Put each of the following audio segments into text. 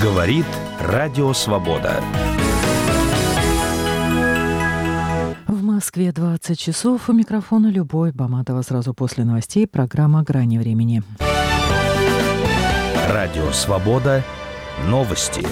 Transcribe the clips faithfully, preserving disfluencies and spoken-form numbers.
Говорит Радио Свобода. В Москве двадцать часов. У микрофона Любовь Баматова. Сразу после новостей программа «Грани времени». Радио Свобода. Новости.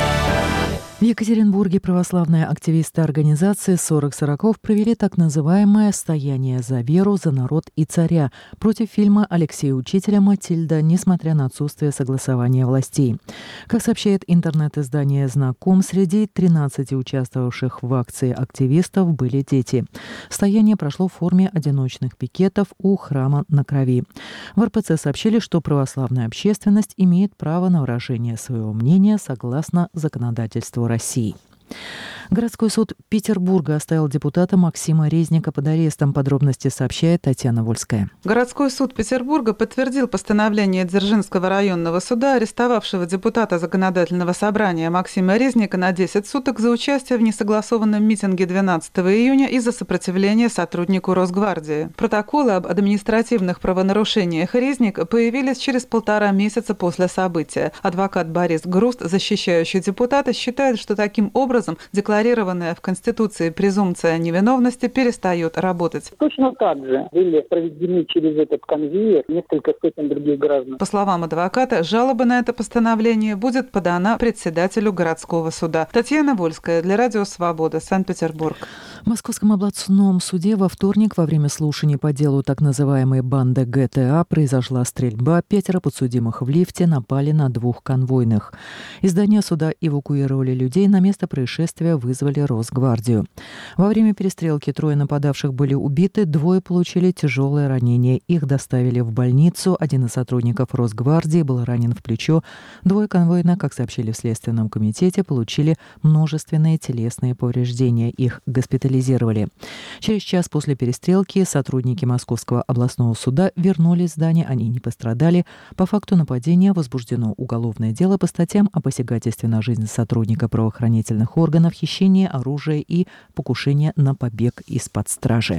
В Екатеринбурге православные активисты организации «сорок сороков» провели так называемое «Стояние за веру, за народ и царя» против фильма Алексея Учителя «Матильда», несмотря на отсутствие согласования властей. Как сообщает интернет-издание «Знаком», среди тринадцати участвовавших в акции активистов были дети. Стояние прошло в форме одиночных пикетов у храма на Крови. В эр пэ цэ сообщили, что православная общественность имеет право на выражение своего мнения согласно законодательству России. Городской суд Петербурга оставил депутата Максима Резника под арестом. Подробности сообщает Татьяна Вольская. Городской суд Петербурга подтвердил постановление Дзержинского районного суда, арестовавшего депутата Законодательного собрания Максима Резника на десять суток за участие в несогласованном митинге двенадцатого июня из-за сопротивления сотруднику Росгвардии. Протоколы об административных правонарушениях Резника появились через полтора месяца после события. Адвокат Борис Груст, защищающий депутата, считает, что таким образом декларация Декларированная в Конституции презумпция невиновности перестает работать. Точно так же были проведены через этот конвейер несколько сотен других граждан. По словам адвоката, жалоба на это постановление будет подана председателю городского суда. Татьяна Вольская для Радио Свобода, Санкт-Петербург. В Московском областном суде во вторник во время слушаний по делу так называемой банды гэ тэ а произошла стрельба. Пятеро подсудимых в лифте напали на двух конвойных. Из здания суда эвакуировали людей, на место происшествия вызвали Росгвардию. Во время перестрелки трое нападавших были убиты, двое получили тяжелое ранение. Их доставили в больницу. Один из сотрудников Росгвардии был ранен в плечо. Двое конвойных, как сообщили в Следственном комитете, получили множественные телесные повреждения. Их госпитализировали. Через час после перестрелки сотрудники Московского областного суда вернулись в здание. Они не пострадали. По факту нападения возбуждено уголовное дело по статьям о посягательстве на жизнь сотрудника правоохранительных органов, хищение оружия и покушение на побег из-под стражи.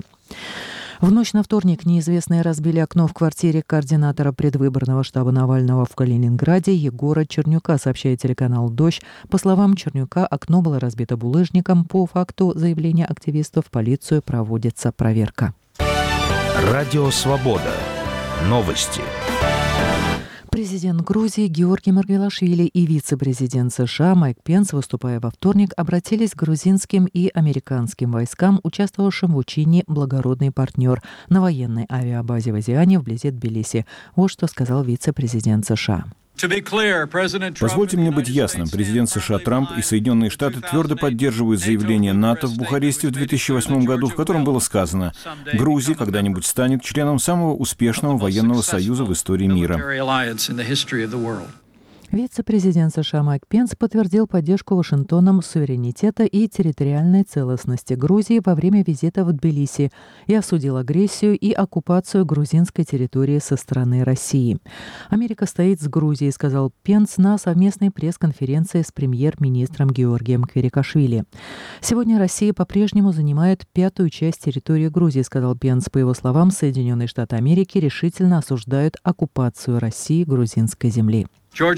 В ночь на вторник неизвестные разбили окно в квартире координатора предвыборного штаба Навального в Калининграде Егора Чернюка, сообщает телеканал «Дождь». По словам Чернюка, окно было разбито булыжником. По факту заявления активистов в полицию проводится проверка. Радио Свобода. Новости. Президент Грузии Георгий Маргвелашвили и вице-президент США Майк Пенс, выступая во вторник, обратились к грузинским и американским войскам, участвовавшим в учении «Благородный партнер» на военной авиабазе в Азиане вблизи Тбилиси. Вот что сказал вице-президент США. Позвольте мне быть ясным. Президент США Трамп и Соединенные Штаты твердо поддерживают заявление НАТО в Бухаресте в две тысячи восьмом году, в котором было сказано: Грузия когда-нибудь станет членом самого успешного военного союза в истории мира. Вице-президент США Майк Пенс подтвердил поддержку Вашингтоном суверенитета и территориальной целостности Грузии во время визита в Тбилиси и осудил агрессию и оккупацию грузинской территории со стороны России. «Америка стоит с Грузией», — сказал Пенс на совместной пресс-конференции с премьер-министром Георгием Квирикашвили. «Сегодня Россия по-прежнему занимает пятую часть территории Грузии», — сказал Пенс. По его словам, Соединенные Штаты Америки решительно осуждают оккупацию России грузинской земли.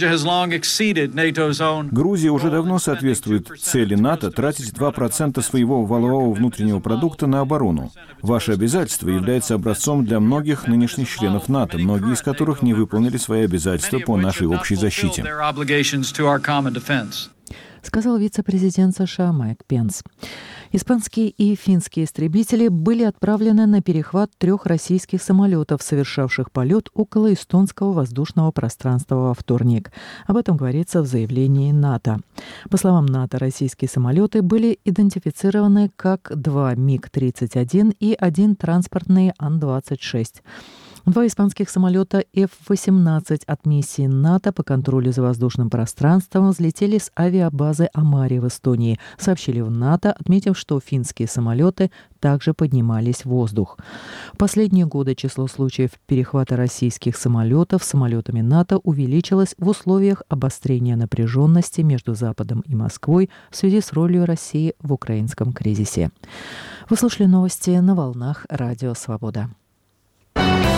Грузия уже давно соответствует цели НАТО тратить два процента своего валового внутреннего продукта на оборону. Ваше обязательство является образцом для многих нынешних членов НАТО, многие из которых не выполнили свои обязательства по нашей общей защите. Сказал вице-президент США Майк Пенс. Испанские и финские истребители были отправлены на перехват трех российских самолетов, совершавших полет около эстонского воздушного пространства во вторник. Об этом говорится в заявлении НАТО. По словам НАТО, российские самолеты были идентифицированы как два миг тридцать один и один транспортный Ан двадцать шесть. Два испанских самолета эф восемнадцать от миссии НАТО по контролю за воздушным пространством взлетели с авиабазы Амари в Эстонии, сообщили в НАТО, отметив, что финские самолеты также поднимались в воздух. В последние годы число случаев перехвата российских самолетов самолетами НАТО увеличилось в условиях обострения напряженности между Западом и Москвой в связи с ролью России в украинском кризисе. Вы слушали новости на волнах Радио Свобода.